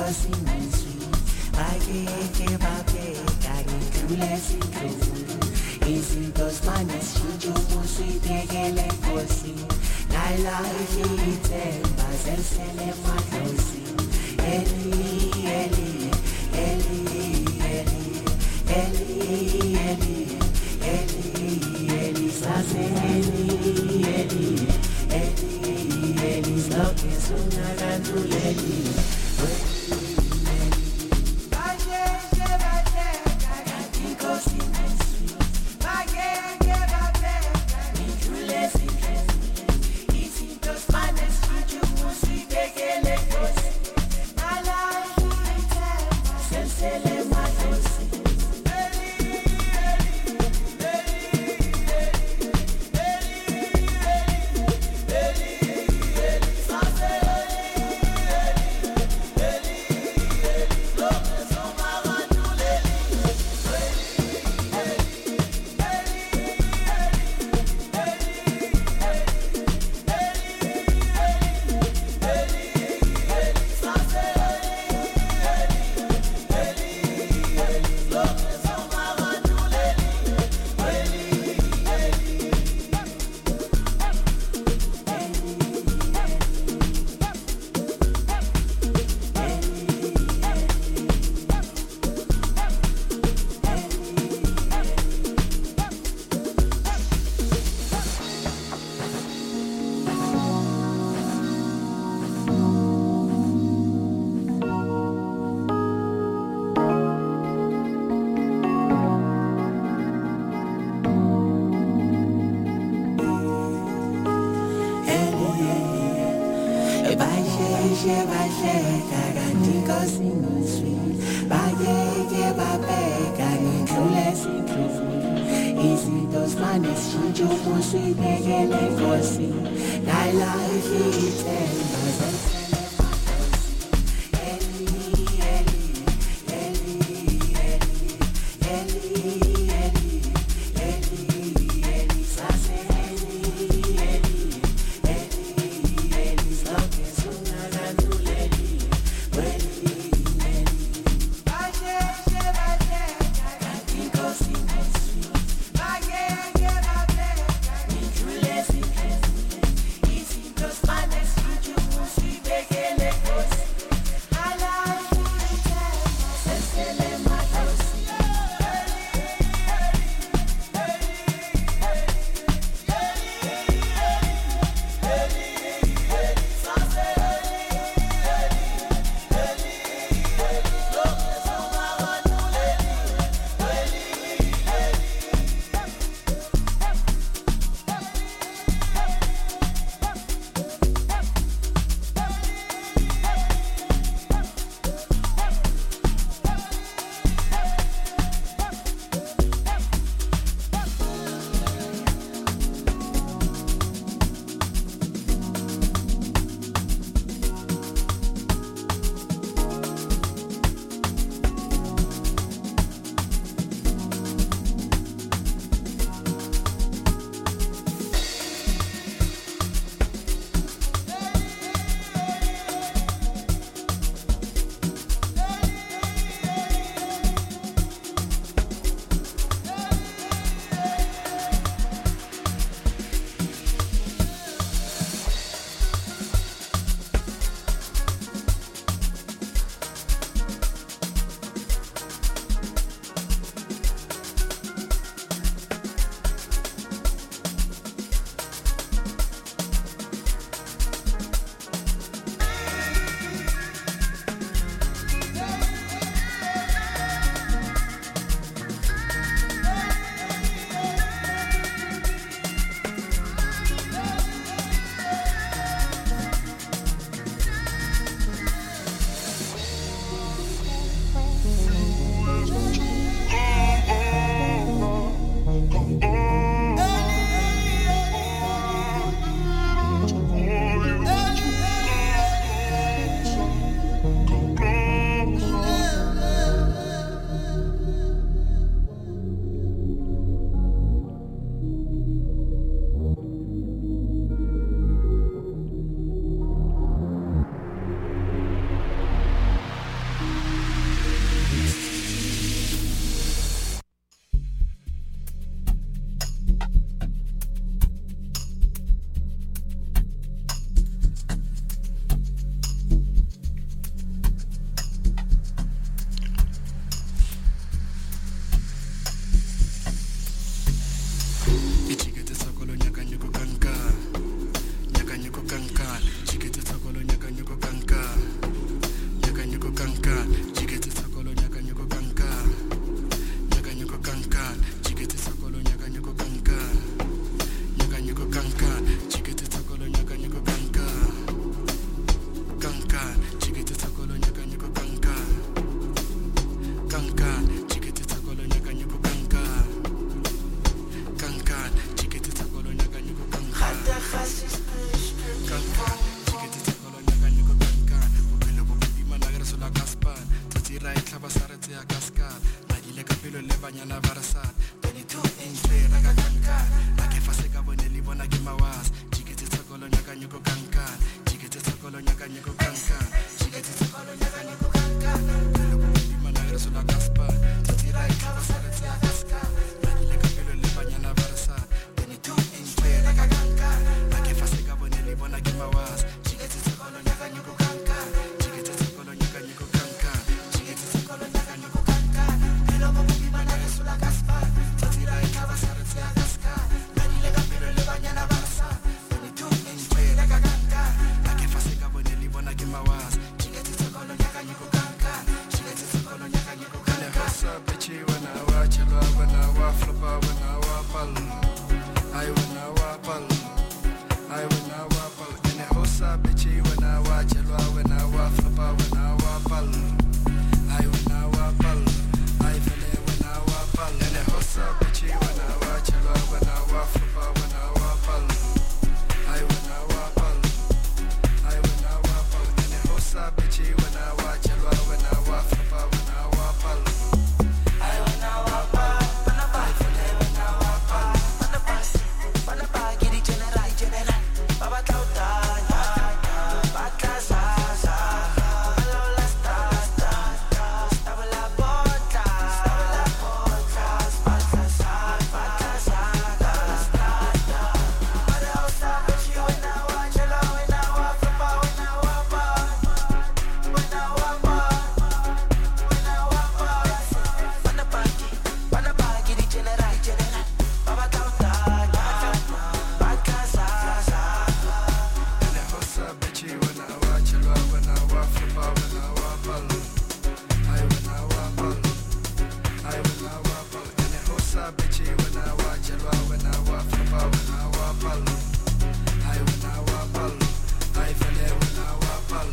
inkosi ngizwi bakeke babheka ngidlule esidlule izinto simane sishintshe umusi uyibhekele nkosi lala ithemba zelisele emadlozi Eli Eli Eli Eli Eli Eli Eli Eli sase Eli Eli Eli Eli sloke sunakanduleli Big banyana ba re sa 22 inch ra ka kankan a ke fa se ka bone le bona ke mawas jiketse tshokolo nya ka nyoko kankan jiketse tshokolo nya ka nyoko kankan jiketse tshokolo nya ka nyoko kankan le bo di mana re so la kaspa tira e ka ba sa re tsa kaska ba ile ka pelo le banyana ba re sa 22 inch ra ka kankan a ke fa se ka bone le bona ke mawas jiketse tshokolo nya ka nyoko kankan jiketse tshokolo nya ka nyoko kankan jiketse tshokolo nya ka nyoko kankan le bo di mana re so la kaspa tira e ka ba sa re tsa kaska ba ile ka pelo le banyana ba re sa 22 inch ra ka kankan a ke fa se ka bone le bona ke mawas jiketse tshokolo nya ka nyoko kankan jiketse tshokolo nya ka nyoko kankan hasa bitchy when I watch you when I wa flip when I wa pal I when I wa pal I when I wa pal in the hosa bitchy when I watch you when I wa flip when I wa pal I when I wa pal I feel when I wa pal in the hosa bitchy when I watch you when I wa flip when I wa pal I when I wa pal I when I wa pal in the hosa bitchy when I watch you when I wa flip when I wa pal I when I wa pal I feel when I wa pal Bana pa gidi general general baba tauta baka sa alola sta tabla bota baka sa bada osa bichi when I watch you when I wa flip when I wa pa bana pa gidi general general baba tauta baka sa in the hosa bitchy when I watch you when I wa flip when I wa pal I when I wa pal I when I wa pal in the hosa bitchy when I watch you when I wa flip when I wa pal I when I wa pal I feel when I wa pal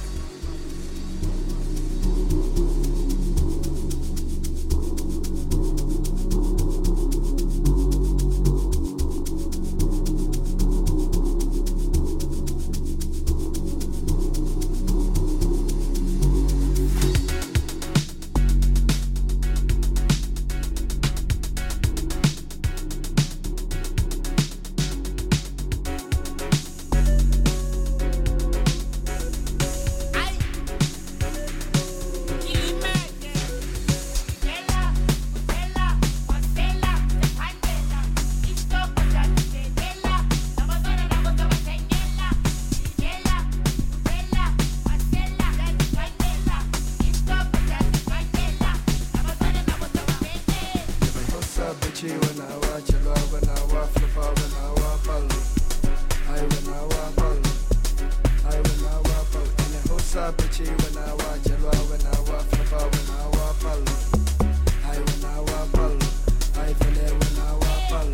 bitchy when I watch you when I wa flip when I wa pal I when I wa pal I when I wa pal in the hosa bitchy when I watch you when I wa flip when I wa pal I when I wa pal I feel when I wa pal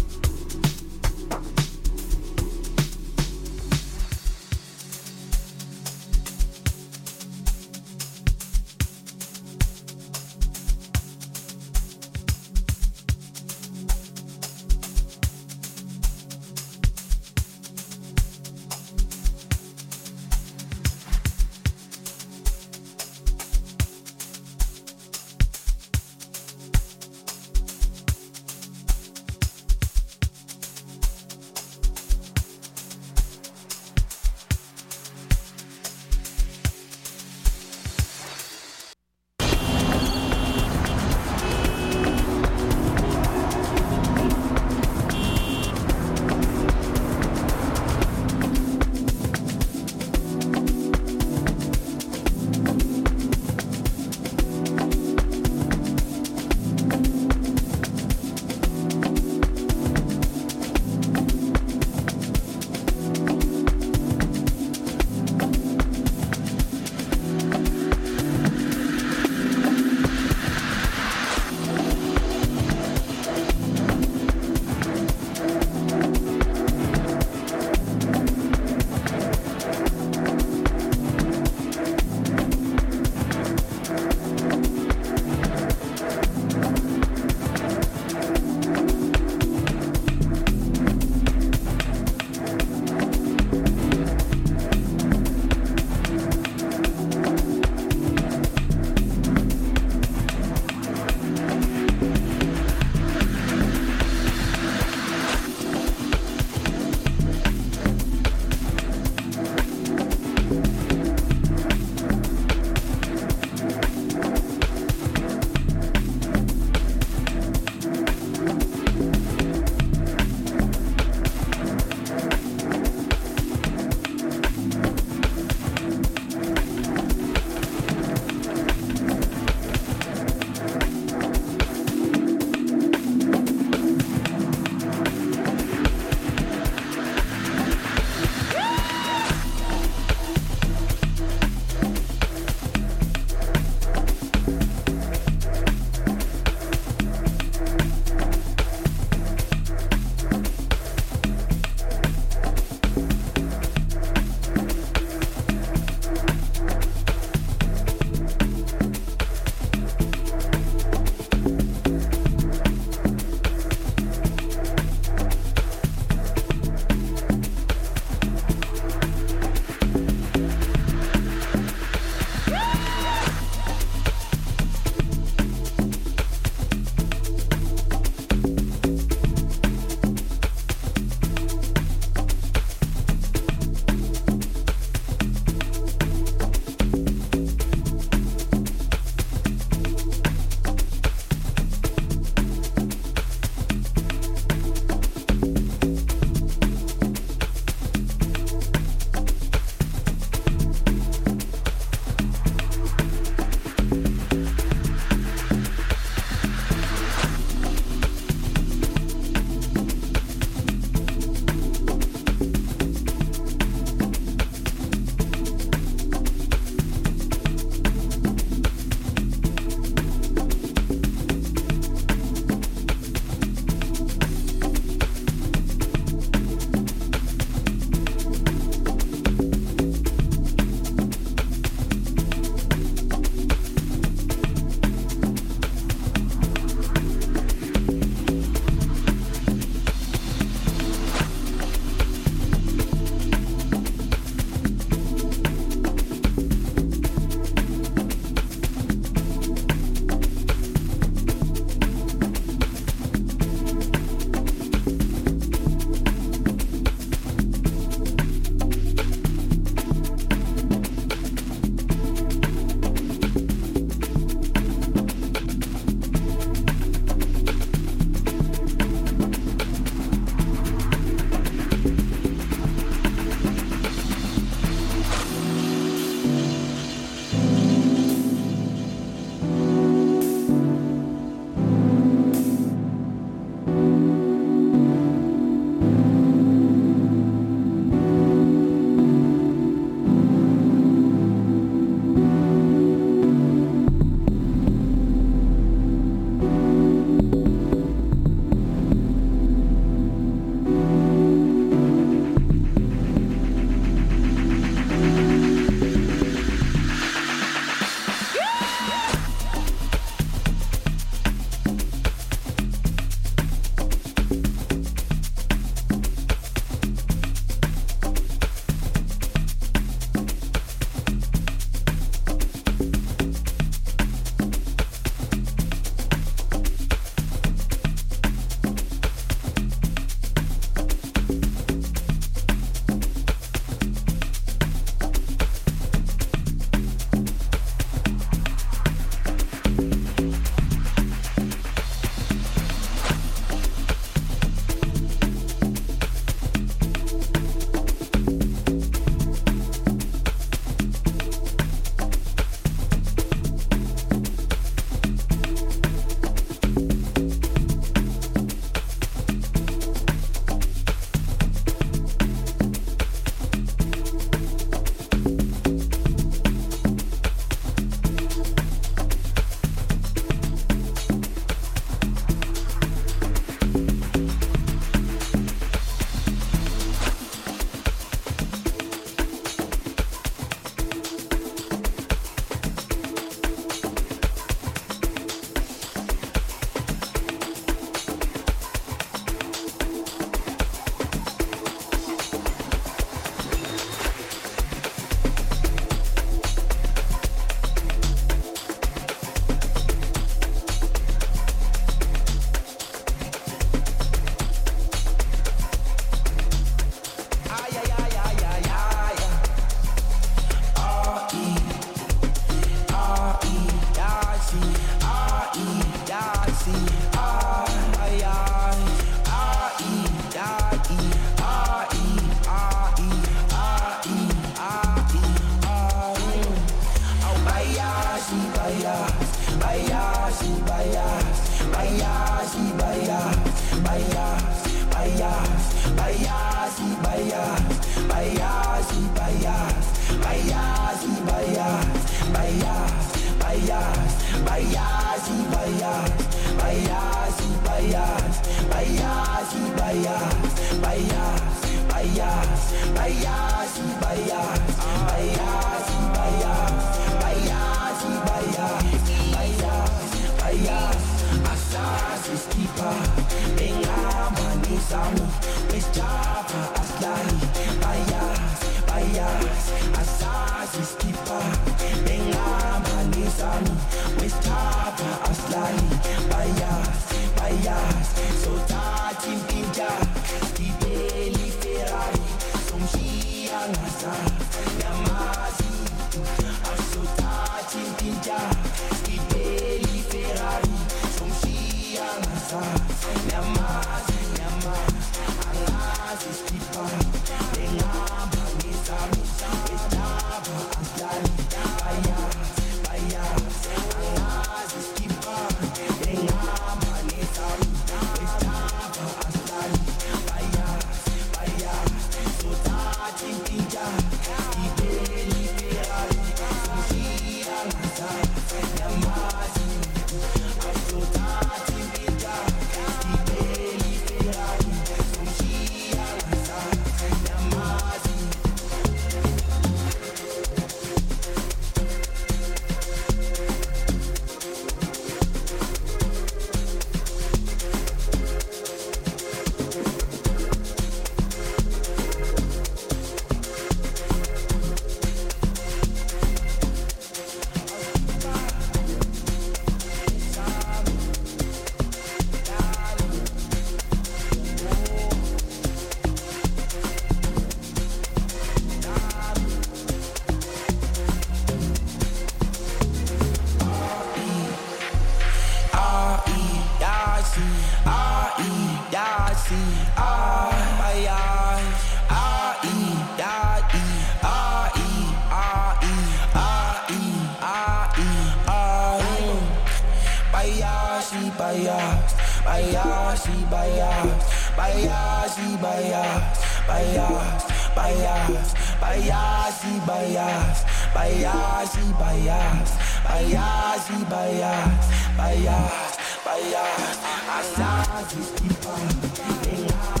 Bias, bias, bias, bias,